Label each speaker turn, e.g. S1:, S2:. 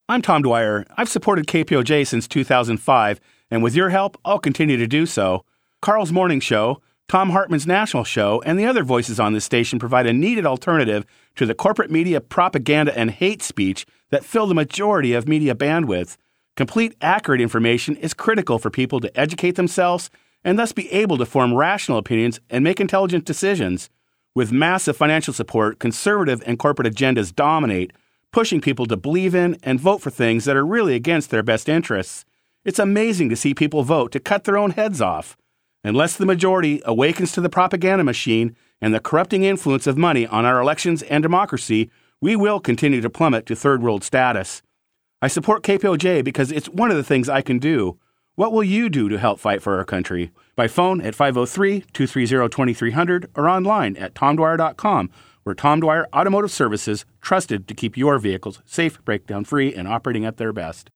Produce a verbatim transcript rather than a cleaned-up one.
S1: I'm Tom Dwyer. I've supported K P O J since two thousand five, and with your help, I'll continue to do so. Carl's Morning Show, Tom Hartman's National Show, and the other voices on this station provide a needed alternative to the corporate media propaganda and hate speech that fill the majority of media bandwidth. Complete, accurate information is critical for people to educate themselves and thus be able to form rational opinions and make intelligent decisions. With massive financial support, conservative and corporate agendas dominate, pushing people to believe in and vote for things that are really against their best interests. It's amazing to see people vote to cut their own heads off. Unless the majority awakens to the propaganda machine and the corrupting influence of money on our elections and democracy, we will continue to plummet to third world status. I support K P O J because it's one of the things I can do. What will you do to help fight for our country? By phone at five oh three, two three zero, two three zero zero or online at tom dwyer dot com. We're Tom Dwyer Automotive Services, trusted to keep your vehicles safe, breakdown-free, and operating at their best.